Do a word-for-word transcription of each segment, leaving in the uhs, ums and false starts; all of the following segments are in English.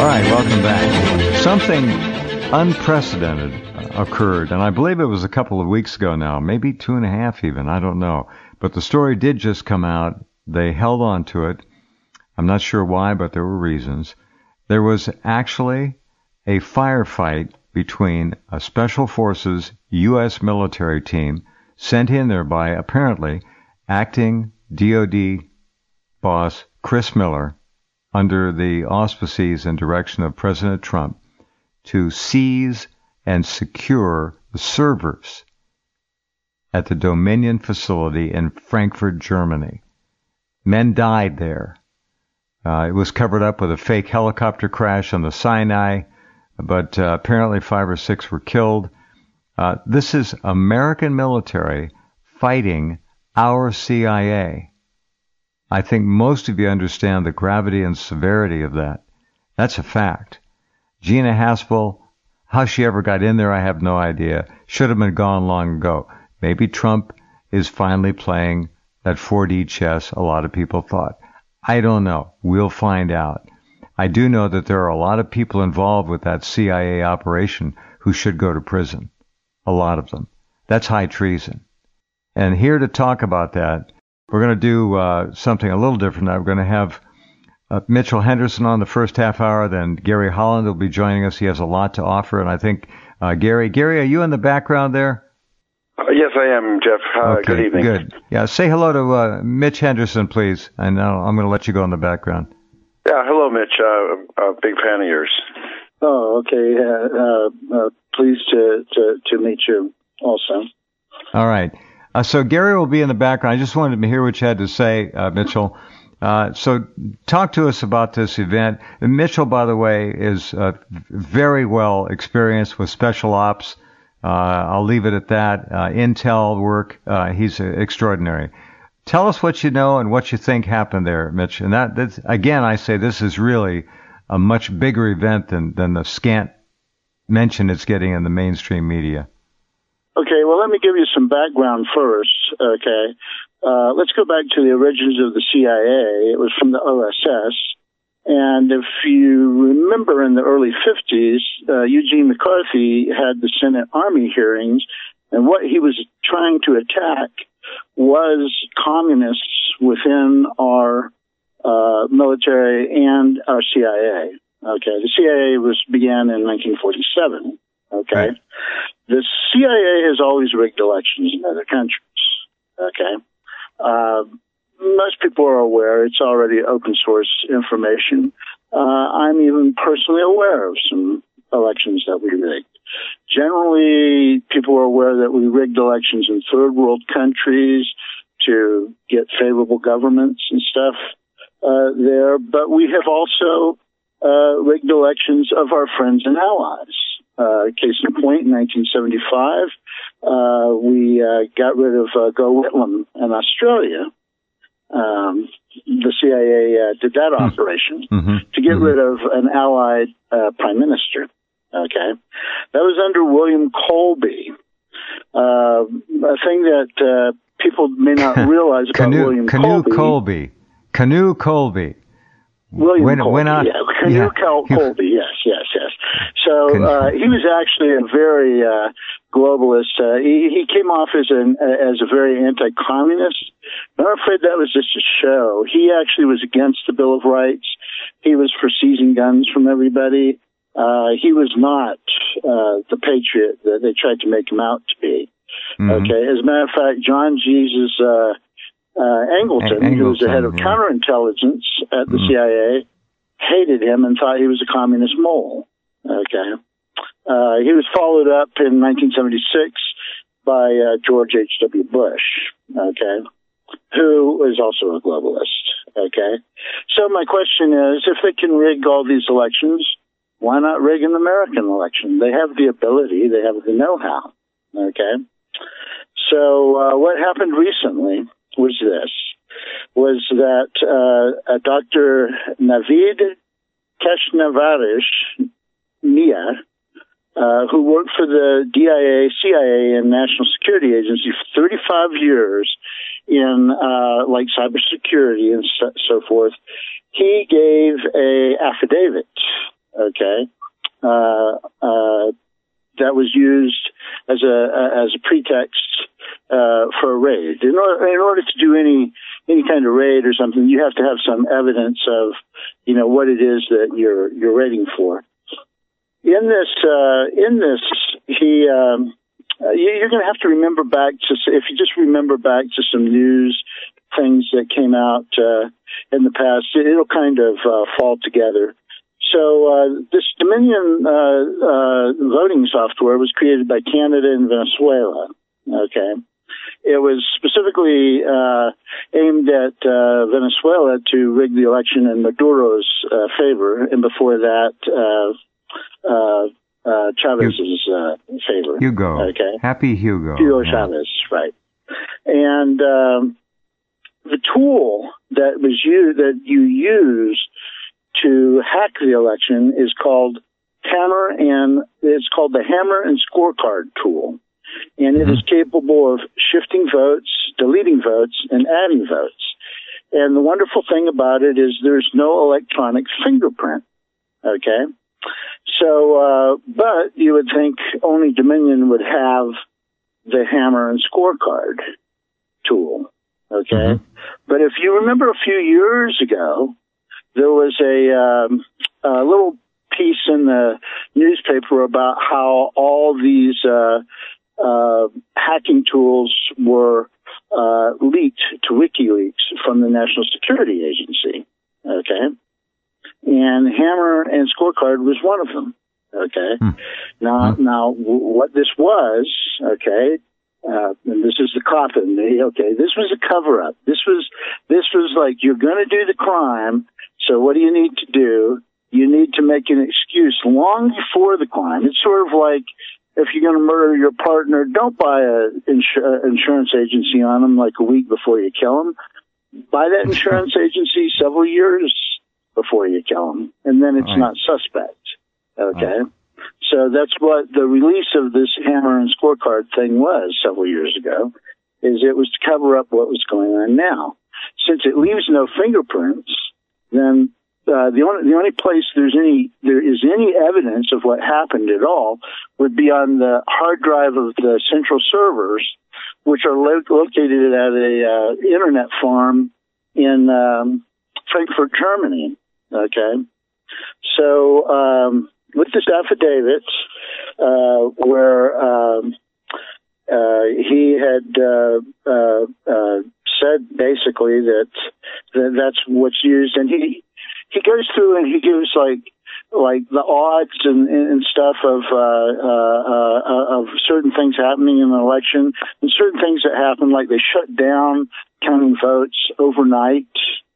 right, welcome back. Something unprecedented occurred, and I believe it was a couple of weeks ago now, maybe two and a half even, I don't know. But the story did just come out. They held on to it. I'm not sure why, but there were reasons. There was actually a firefight between a Special Forces U S military team sent in there by, apparently, acting D O D boss Chris Miller, under the auspices and direction of President Trump, to seize and secure the servers at the Dominion facility in Frankfurt, Germany. Men died there. Uh, it was covered up with a fake helicopter crash on the Sinai, but uh, apparently five or six were killed. Uh, this is American military fighting our C I A. I think most of you understand the gravity and severity of that. That's a fact. Gina Haspel, how she ever got in there, I have no idea. Should have been gone long ago. Maybe Trump is finally playing that four D chess a lot of people thought. I don't know. We'll find out. I do know that there are a lot of people involved with that C I A operation who should go to prison. A lot of them. That's high treason. And here to talk about that, we're going to do uh, something a little different. We're going to have uh, Mitchell Henderson on the first half hour, then Gary Holland will be joining us. He has a lot to offer, and I think uh, Gary, Gary, are you in the background there? Uh, yes, I am, Jeff. Uh, okay, good evening. Good. Yeah, say hello to uh, Mitch Henderson, please. And uh, I'm going to let you go in the background. Yeah, hello, Mitch. Uh, a big fan of yours. Oh, okay. Uh, uh, uh, pleased to, to, to meet you also. All right. Uh, so Gary will be in the background. I just wanted to hear what you had to say, uh, Mitchell. Uh, so talk to us about this event. And Mitchell, by the way, is uh, very well experienced with special ops. Uh, I'll leave it at that. Uh, intel work. Uh, he's extraordinary. Tell us what you know and what you think happened there, Mitch. And that, that's, again, I say this is really a much bigger event than, than the scant mention it's getting in the mainstream media. Okay, well, let me give you some background first, okay? Uh, let's go back to the origins of the C I A. It was from the O S S. And if you remember in the early fifties, uh, Eugene McCarthy had the Senate Army hearings, and what he was trying to attack was communists within our uh, military and our C I A. Okay, the C I A was began in nineteen forty-seven. Okay. Right. The C I A has always rigged elections in other countries. Okay. Uh, most people are aware. It's already open source information. Uh, I'm even personally aware of some elections that we rigged. Generally, people are aware that we rigged elections in third world countries to get favorable governments and stuff uh, there. But we have also uh, rigged elections of our friends and allies. Uh, case in point, in nineteen seventy-five, uh, we uh, got rid of uh, Go Whitlam in Australia. Um, the C I A uh, did that mm-hmm. operation mm-hmm. to get mm-hmm. rid of an allied uh, prime minister. Okay, that was under William Colby. Uh, a thing that uh, people may not realize about Canoe, William Canoe Colby. Colby. Canoe Colby. William when, Colby, when I, yeah. Canoe yeah. Col- Colby, yes, yes, yes. So uh, he was actually a very uh, globalist. Uh, he, he came off as an as a very anti-communist. I'm afraid that was just a show. He actually was against the Bill of Rights. He was for seizing guns from everybody. Uh, he was not uh, the patriot that they tried to make him out to be. Mm-hmm. Okay. As a matter of fact, John Jesus uh, uh, Angleton, Angleton, who was the head of yeah. counterintelligence at the mm-hmm. C I A, hated him and thought he was a communist mole. Okay. Uh, he was followed up in nineteen seventy-six by uh, George H W. Bush, okay, who was also a globalist, okay. So my question is, if they can rig all these elections, why not rig an American election? They have the ability, they have the know-how, okay. So uh, what happened recently was this, was that uh, a Doctor Navid Keshnavarish Nia, uh, who worked for the D I A, C I A, and National Security Agency for thirty-five years in uh, like cybersecurity and so, so forth, he gave a affidavit okay, uh, uh, that was used as a as a pretext uh, for a raid. In order, in order to do any any kind of raid or something, you have to have some evidence of, you know, what it is that you're you're raiding for. In this, uh, in this, he, um, uh, you're going to have to remember back to, if you just remember back to some news things that came out uh, in the past, it'll kind of uh, fall together. So uh, this Dominion uh, uh, voting software was created by Canada and Venezuela. Okay, it was specifically uh, aimed at uh, Venezuela to rig the election in Maduro's uh, favor, and before that, uh, uh, uh, Chavez's uh, favor. Hugo. Okay, Happy Hugo. Hugo yeah. Chavez, right? And um, the tool that was used that you use to hack the election is called Hammer, and it's called the Hammer and Scorecard tool. And it mm-hmm. is capable of shifting votes, deleting votes, and adding votes. And the wonderful thing about it is there's no electronic fingerprint. Okay? So, uh, but you would think only Dominion would have the Hammer and Scorecard tool. Okay? Mm-hmm. But if you remember a few years ago, there was a, um, a little piece in the newspaper about how all these uh, uh, hacking tools were uh, leaked to WikiLeaks from the National Security Agency. Okay, and Hammer and Scorecard was one of them. Okay, hmm. now hmm. now w- what this was? Okay. Uh, and this is the coffin. Okay, this was a cover-up. This was this was like, you're going to do the crime. So what do you need to do? You need to make an excuse long before the crime. It's sort of like, if you're going to murder your partner, don't buy an insur- insurance agency on them like a week before you kill them. Buy that insurance agency several years before you kill them, and then it's right. not suspect. Okay? Right. So that's what the release of this Hammer and Scorecard thing was several years ago, is it was to cover up what was going on now. Since it leaves no fingerprints, then uh, the only the only place there's any there is any evidence of what happened at all would be on the hard drive of the central servers, which are lo- located at a uh, internet farm in um, Frankfurt, Germany. Okay, so. Um, With this affidavit, uh, where um, uh, he had uh, uh, uh, said basically that, that that's what's used, and he he goes through and he gives like like the odds and, and stuff of uh, uh, uh, of certain things happening in an election, and certain things that happen, like they shut down counting votes overnight.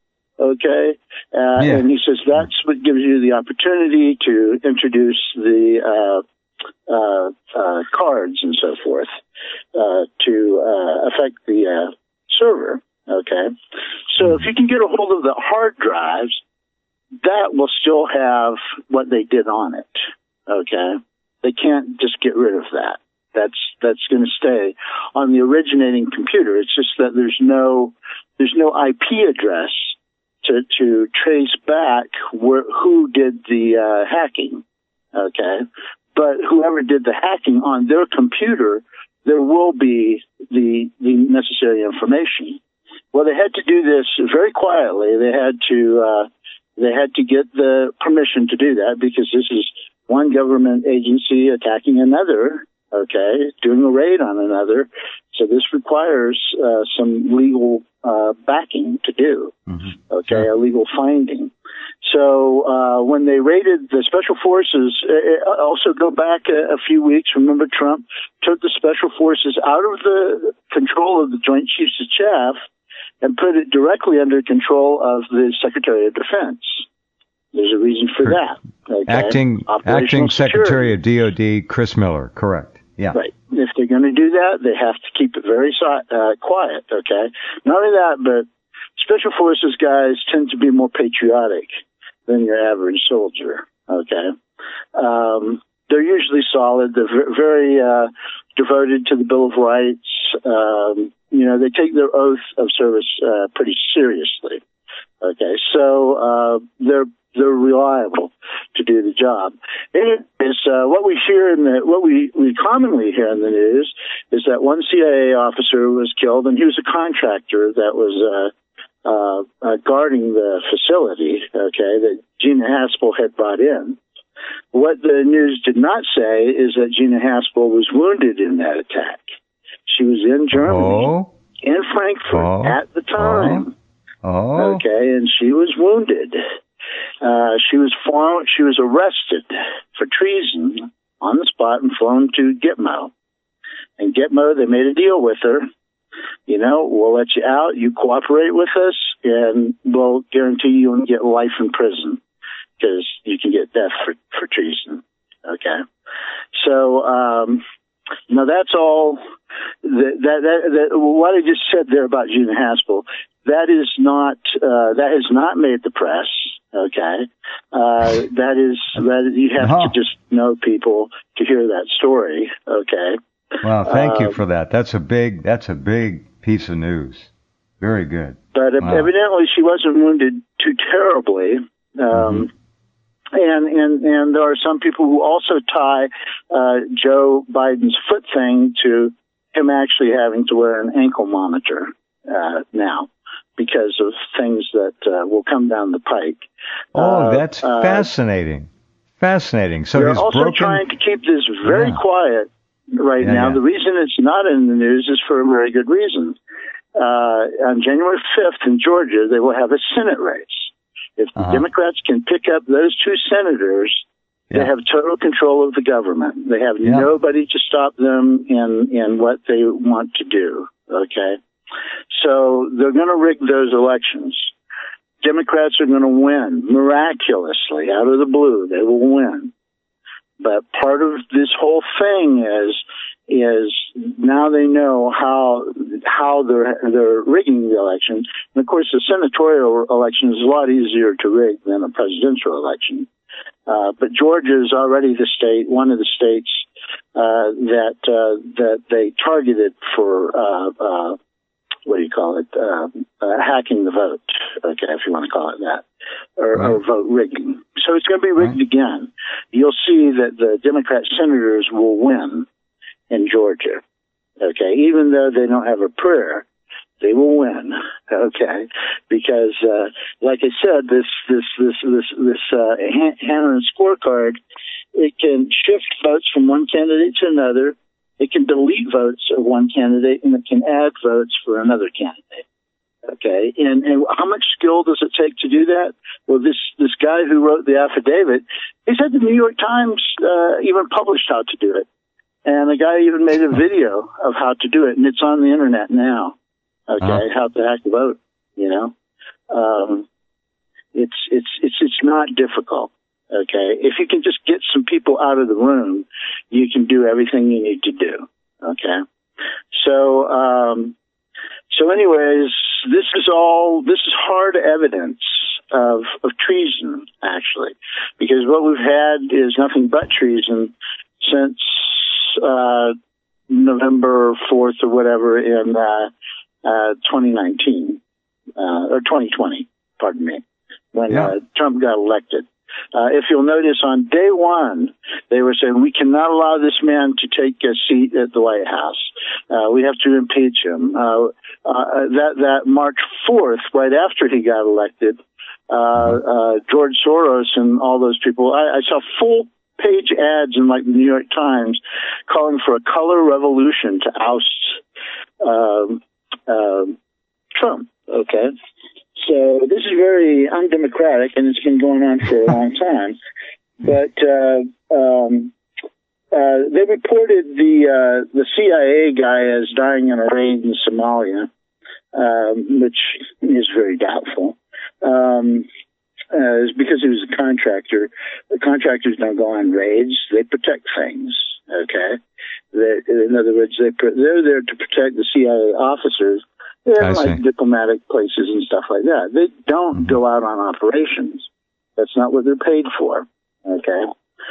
Okay, uh, yeah. And he says that's what gives you the opportunity to introduce the uh, uh, uh, cards and so forth uh, to uh, affect the uh, server. Okay, so if you can get a hold of the hard drives, that will still have what they did on it. Okay, they can't just get rid of that. That's that's going to stay on the originating computer. It's just that there's no there's no I P address to, to trace back where, who did the uh, hacking, okay? But whoever did the hacking on their computer, there will be the the necessary information. Well, they had to do this very quietly. They had to uh, they had to get the permission to do that, because this is one government agency attacking another, okay, doing a raid on another. So this requires uh, some legal uh, backing to do, mm-hmm. okay, sure. a legal finding. So uh, when they raided the special forces, uh, also go back a, a few weeks. Remember, Trump took the special forces out of the control of the Joint Chiefs of Staff and put it directly under control of the Secretary of Defense. There's a reason for that. Okay? Acting Acting Secretary of D O D, Chris Miller, correct. Yeah. Right. If they're going to do that, they have to keep it very uh, quiet, okay? Not only that, but Special Forces guys tend to be more patriotic than your average soldier, okay? Um, they're usually solid. They're very uh, devoted to the Bill of Rights. Um, you know, they take their oath of service uh, pretty seriously, okay? So uh, they're they're reliable to do the job. hear in the, what we, we commonly hear in the news is that one C I A officer was killed, and he was a contractor that was, uh, uh, uh guarding the facility, okay, that Gina Haspel had brought in. What the news did not say is that Gina Haspel was wounded in that attack. She was in Germany, oh. in Frankfurt oh. at the time. Oh. oh. Okay, and she was wounded. Uh, she was flown, she was arrested for treason on the spot and flown to Gitmo. And Gitmo, they made a deal with her. You know, we'll let you out, you cooperate with us, and we'll guarantee you won't get life in prison, because you can get death for, for treason. Okay? So, um, now that's all, that, that, that, that, what I just said there about Gina Haspel, that is not, uh, that has not made the press. Okay. Uh, that is, that you have uh-huh. to just know people to hear that story. Okay. Well, thank um, you for that. That's a big, that's a big piece of news. Very good. But wow. evidently she wasn't wounded too terribly. Um, mm-hmm. And, and, and there are some people who also tie, uh, Joe Biden's foot thing to him actually having to wear an ankle monitor, uh, now, because of things that, uh, will come down the pike. Oh, uh, that's uh, fascinating. Fascinating. So they're he's also broken... trying to keep this very yeah. quiet right yeah, now. Yeah. The reason it's not in the news is for a very good reason. Uh, on January fifth in Georgia, they will have a Senate race. If the uh-huh. Democrats can pick up those two senators, yeah. they have total control of the government. They have yeah. nobody to stop them in, in what they want to do. Okay? So they're going to rig those elections. Democrats are going to win miraculously out of the blue. They will win. But part of this whole thing is, is now they know how, how they're, they're rigging the election. And of course, the senatorial election is a lot easier to rig than a presidential election. Uh, but Georgia is already the state, one of the states, uh, that, uh, that they targeted for, uh, uh, what do you call it, uh, uh, hacking the vote, okay, if you want to call it that, or, right. or vote rigging. So it's going to be rigged right. again. You'll see that the Democrat senators will win in Georgia, okay, even though they don't have a prayer, they will win, okay, because, uh, like I said, this, this, this, this, this, uh, Hannon scorecard, it can shift votes from one candidate to another. It can delete votes of one candidate, and it can add votes for another candidate. Okay, and, and how much skill does it take to do that? Well, this this guy who wrote the affidavit, he said the New York Times uh, even published how to do it, and the guy even made a video of how to do it, and it's on the internet now. Okay, uh-huh. how to hack the vote. You know, um, it's it's it's it's not difficult. Okay, if you can just get some people out of the room, you can do everything you need to do. Okay, so um, so anyways, this is all this is hard evidence of of treason, actually, because what we've had is nothing but treason since uh, November fourth or whatever in uh, uh, twenty nineteen uh, or twenty twenty. Pardon me, when yeah. uh, Trump got elected. Uh, if you'll notice, on day one, they were saying, we cannot allow this man to take a seat at the White House. Uh, we have to impeach him. Uh, uh, that, that March fourth, right after he got elected, uh, uh, George Soros and all those people, I, I saw full page ads in like the New York Times calling for a color revolution to oust, um, um, Trump. Okay. So this is very undemocratic, and it's been going on for a long time. But uh, um, uh, they reported the uh, the C I A guy as dying in a raid in Somalia, um, which is very doubtful. Um, uh, it's because he was a contractor. The contractors don't go on raids; they protect things. Okay, they, in other words, they they're there to protect the C I A officers. They're like diplomatic places and stuff like that. They don't mm-hmm. go out on operations. That's not what they're paid for. Okay.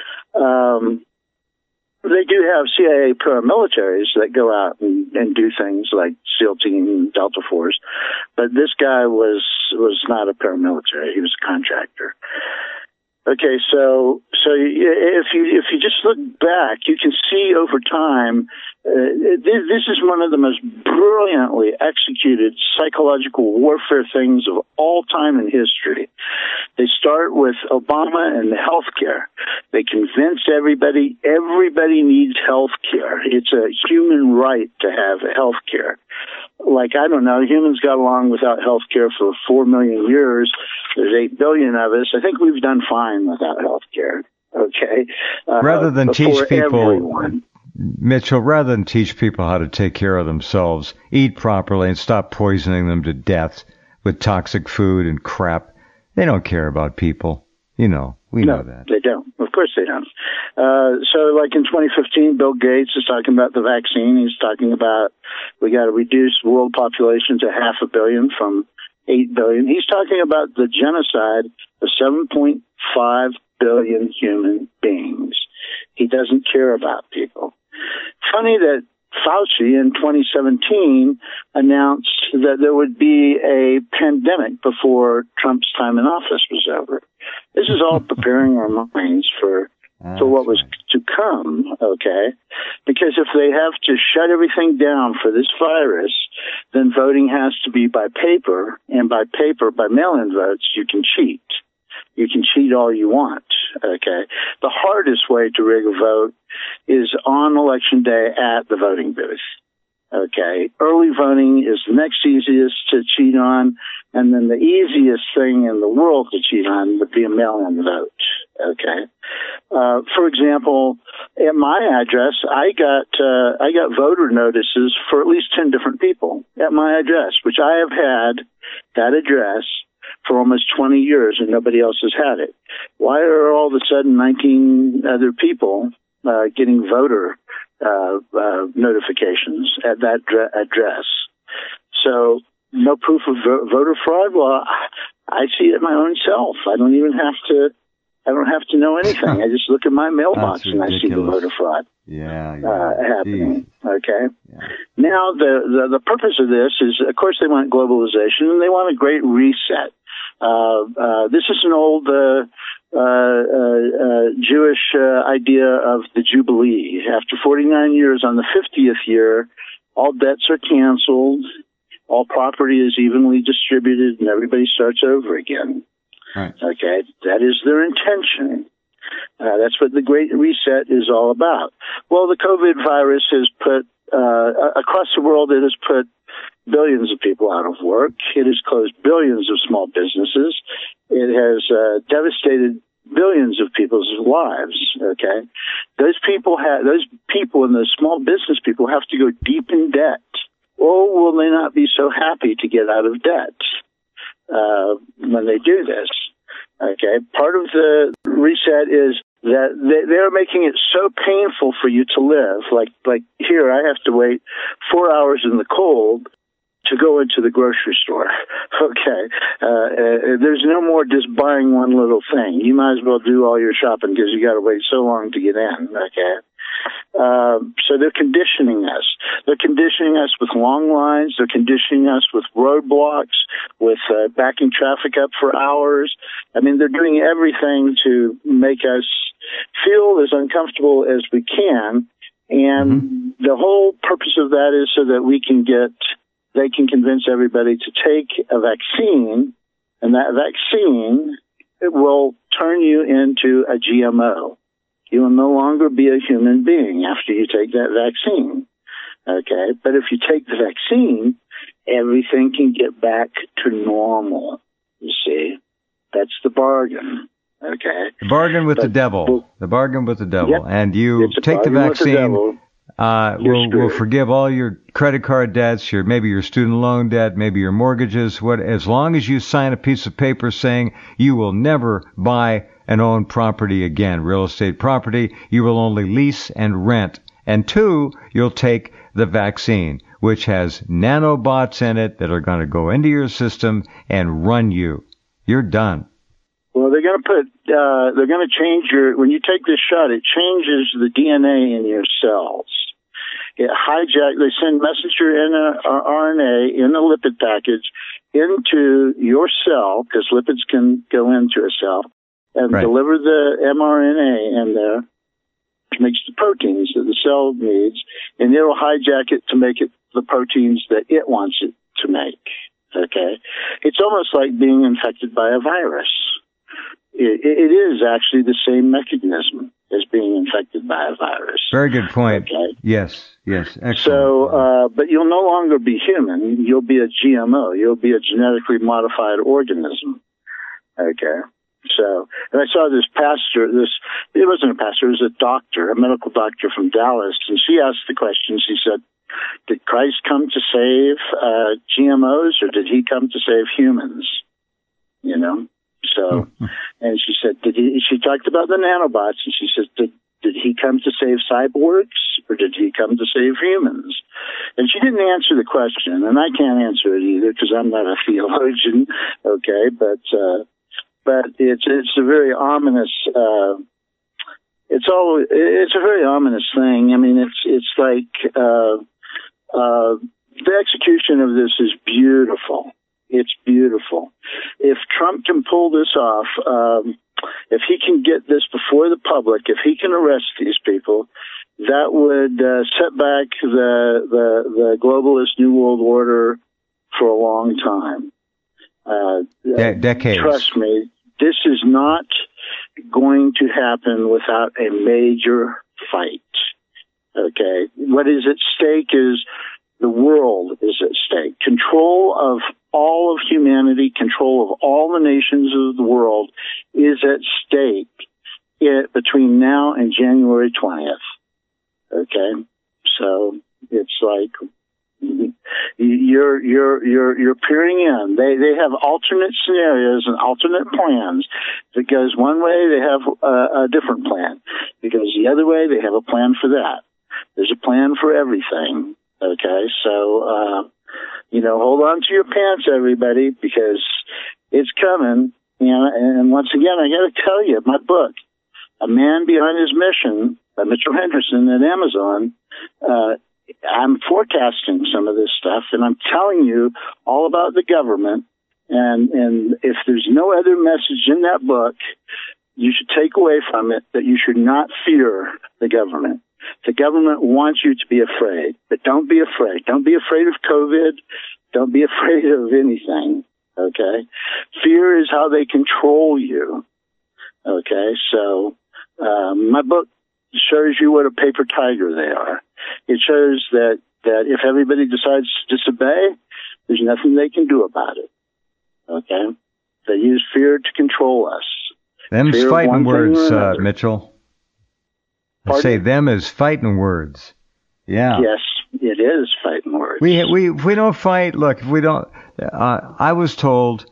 Um, they do have C I A paramilitaries that go out and, and do things like SEAL Team, Delta Force, but this guy was was not a paramilitary. He was a contractor. Okay, so so if you if you just look back, you can see over time. Uh, this is one of the most brilliantly executed psychological warfare things of all time in history. They start with Obama and the health care. They convince everybody, everybody needs health care. It's a human right to have health care. Like, I don't know, humans got along without health care for four million years. There's eight billion of us. I think we've done fine without health care. Okay? Uh, rather than teach people, everyone. Mitchell, rather than teach people how to take care of themselves, eat properly, and stop poisoning them to death with toxic food and crap, they don't care about people. You know, we no, know that. They don't. Of course they don't. Uh, so like in twenty fifteen, Bill Gates is talking about the vaccine. He's talking about we got to reduce world population to half a billion from eight billion. He's talking about the genocide of seven point five billion human beings. He doesn't care about people. Funny that Fauci in twenty seventeen announced that there would be a pandemic before Trump's time in office was over. This is all preparing our minds for for what was to come, okay? Because if they have to shut everything down for this virus, then voting has to be by paper, and by paper, by mail-in votes, you can cheat. You can cheat all you want, okay? The hardest way to rig a vote is on election day at the voting booth, okay? Early voting is the next easiest to cheat on, and then the easiest thing in the world to cheat on would be a mail-in vote, okay? Uh, for example, at my address, I got uh, I got voter notices for at least ten different people at my address, which I have had that address for almost twenty years, and nobody else has had it. Why are all of a sudden nineteen other people uh, getting voter uh, uh, notifications at that dra- address? So no proof of vo- voter fraud? Well, I see it my own self. I don't even have to. I don't have to know anything. I just look at my mailbox and I see the voter fraud yeah, yeah. uh, happening. Jeez. Okay. Yeah. Now the, the the purpose of this is, of course, they want globalization and they want a great reset. Uh, uh, this is an old uh, uh, uh, Jewish uh, idea of the Jubilee. After forty-nine years, on the fiftieth year, all debts are canceled, all property is evenly distributed, and everybody starts over again. Right. Okay, that is their intention. Uh, that's what the Great Reset is all about. Well, the COVID virus has put, uh, across the world, it has put billions of people out of work. It has closed billions of small businesses. It has uh, devastated billions of people's lives. Okay, those people have, those people and those small business people have to go deep in debt. Or will they not be so happy to get out of debt uh, when they do this? Okay, part of the reset is that they, they're making it so painful for you to live. Like, like here, I have to wait four hours in the cold to go into the grocery store. Okay, uh, uh, there's no more just buying one little thing. You might as well do all your shopping because you got to wait so long to get in. Okay. Uh, so they're conditioning us. They're conditioning us with long lines. They're conditioning us with roadblocks, with uh, backing traffic up for hours. I mean, they're doing everything to make us feel as uncomfortable as we can. And mm-hmm. the whole purpose of that is so that we can get, they can convince everybody to take a vaccine, and that vaccine it will turn you into a G M O. You will no longer be a human being after you take that vaccine. Okay? But if you take the vaccine, everything can get back to normal. You see? That's the bargain. Okay? The bargain with but, the devil. Well, the bargain with the devil. Yep, and you take the vaccine, the uh, we'll, we'll forgive all your credit card debts, your maybe your student loan debt, maybe your mortgages, what, as long as you sign a piece of paper saying you will never buy and own property again, real estate property. You will only lease and rent. And two, you'll take the vaccine, which has nanobots in it that are going to go into your system and run you. You're done. Well, they're going to put, uh, they're going to change your, when you take this shot, it changes the D N A in your cells. It hijack, they send messenger R N A in a lipid package into your cell, because lipids can go into a cell. and right. deliver the mRNA in there, which makes the proteins that the cell needs, and it'll hijack it to make it the proteins that it wants it to make. Okay? It's almost like being infected by a virus. It, it is actually the same mechanism as being infected by a virus. Very good point. Okay? Yes, yes, excellent. So, uh, but you'll no longer be human. You'll be a G M O. You'll be a genetically modified organism. Okay? So, and I saw this pastor, this, it wasn't a pastor, it was a doctor, a medical doctor from Dallas, and she asked the question, she said, did Christ come to save uh, G M Os, or did he come to save humans? You know? So, and she said, did he, she talked about the nanobots, and she said, did, did he come to save cyborgs, or did he come to save humans? And she didn't answer the question, and I can't answer it either, because I'm not a theologian, okay, but, uh, but it's, it's a very ominous, uh, it's all, it's a very ominous thing. I mean, it's, it's like, uh, uh, the execution of this is beautiful. It's beautiful. If Trump can pull this off, um, if he can get this before the public, if he can arrest these people, that would uh, set back the, the the globalist New World Order for a long time. Uh, De- decades. Trust me, this is not going to happen without a major fight. Okay? What is at stake is the world is at stake. Control of all of humanity, control of all the nations of the world is at stake it, between now and January twentieth. Okay? So it's like you're you're you're you're peering in. They they have alternate scenarios and alternate plans. If it goes one way, they have a, a different plan. If it goes the other way, they have a plan for that. There's a plan for everything. Okay, so, uh, you know, hold on to your pants, everybody, because it's coming. And, and once again, I got to tell you, my book, A Man Behind His Mission, by Mitchell Henderson at Amazon, uh, I'm forecasting some of this stuff, and I'm telling you all about the government. And, and if there's no other message in that book, you should take away from it that you should not fear the government. The government wants you to be afraid, but don't be afraid. Don't be afraid of COVID. Don't be afraid of anything, okay? Fear is how they control you, okay? So um, my book shows you what a paper tiger they are. It shows that, that if everybody decides to disobey, there's nothing they can do about it, okay? They use fear to control us. Them's Fear fighting words, uh, Mitchell. I say them as fighting words. Yeah. Yes, it is fighting words. We we if we don't fight. Look, if we don't. Uh, I was told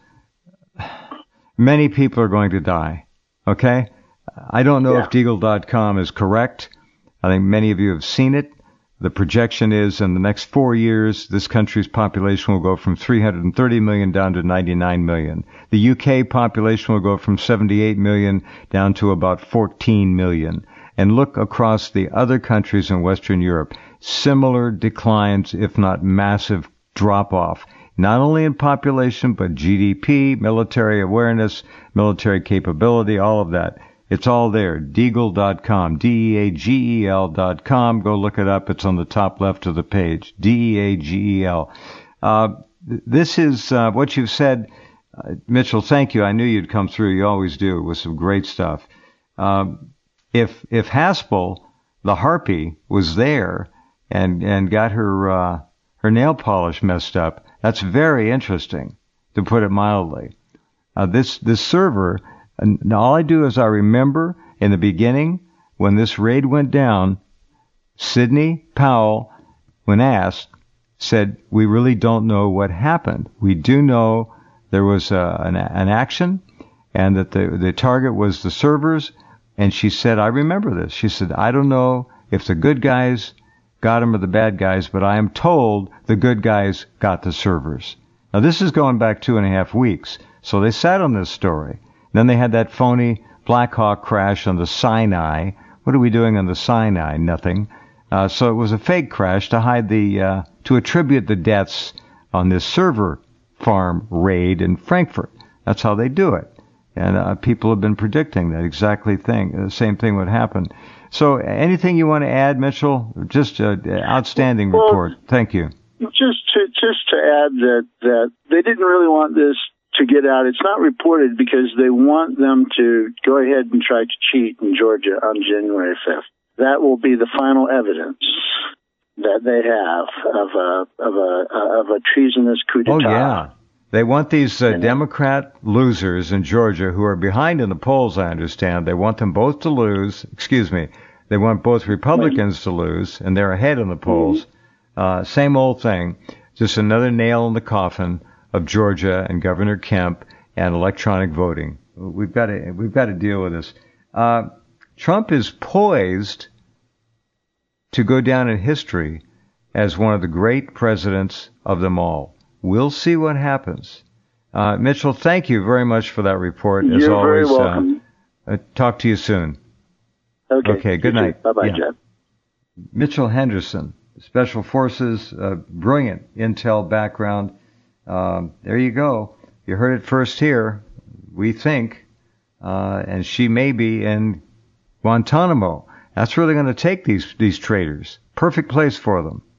many people are going to die. Okay. I don't know yeah. if Deagle dot com is correct. I think many of you have seen it. The projection is in the next four years, this country's population will go from three hundred thirty million down to ninety-nine million. The U K population will go from seventy-eight million down to about fourteen million. And look across the other countries in Western Europe, similar declines, if not massive drop-off, not only in population, but G D P, military awareness, military capability, all of that. It's all there, Deagle dot com, D E A G E L dot com. Go look it up. It's on the top left of the page, D E A G E L. Uh, this is uh, what you've said. Uh, Mitchell, thank you. I knew you'd come through. You always do with some great stuff. Um, If if Haspel, the harpy, was there and and got her uh, her nail polish messed up, that's very interesting, to put it mildly. Uh, this this server, and all I do is I remember in the beginning when this raid went down, Sidney Powell, when asked, said, "We really don't know what happened. We do know there was a, an, an action, and that the the target was the servers." And she said, I remember this. She said, I don't know if the good guys got them or the bad guys, but I am told the good guys got the servers. Now, this is going back two and a half weeks. So they sat on this story. Then they had that phony Black Hawk crash on the Sinai. What are we doing on the Sinai? Nothing. Uh, so it was a fake crash to hide the, uh, to attribute the deaths on this server farm raid in Frankfurt. That's how they do it. And uh, people have been predicting that exactly thing, the same thing would happen. So anything you want to add, Mitchell? Just an outstanding well, report. Thank you. Just to, just to add that, that they didn't really want this to get out. It's not reported because they want them to go ahead and try to cheat in Georgia on January fifth. That will be the final evidence that they have of a, of a, of a treasonous coup d'etat. Oh, yeah. They want these uh, Democrat losers in Georgia who are behind in the polls, I understand. They want them both to lose. Excuse me. They want both Republicans to lose, and they're ahead in the polls. Mm-hmm. Uh, same old thing. Just another nail in the coffin of Georgia and Governor Kemp and electronic voting. We've got to, we've got to deal with this. Uh, Trump is poised to go down in history as one of the great presidents of them all. We'll see what happens. Uh, Mitchell, thank you very much for that report. As You're always, very welcome. Uh, uh, talk to you soon. Okay. Okay, good you night. Bye-bye, yeah. Jeff. Mitchell Henderson, Special Forces, uh, brilliant intel background. Um, there you go. You heard it first here, we think. Uh, and she may be in Guantanamo. That's where they're going to take these, these traitors. Perfect place for them.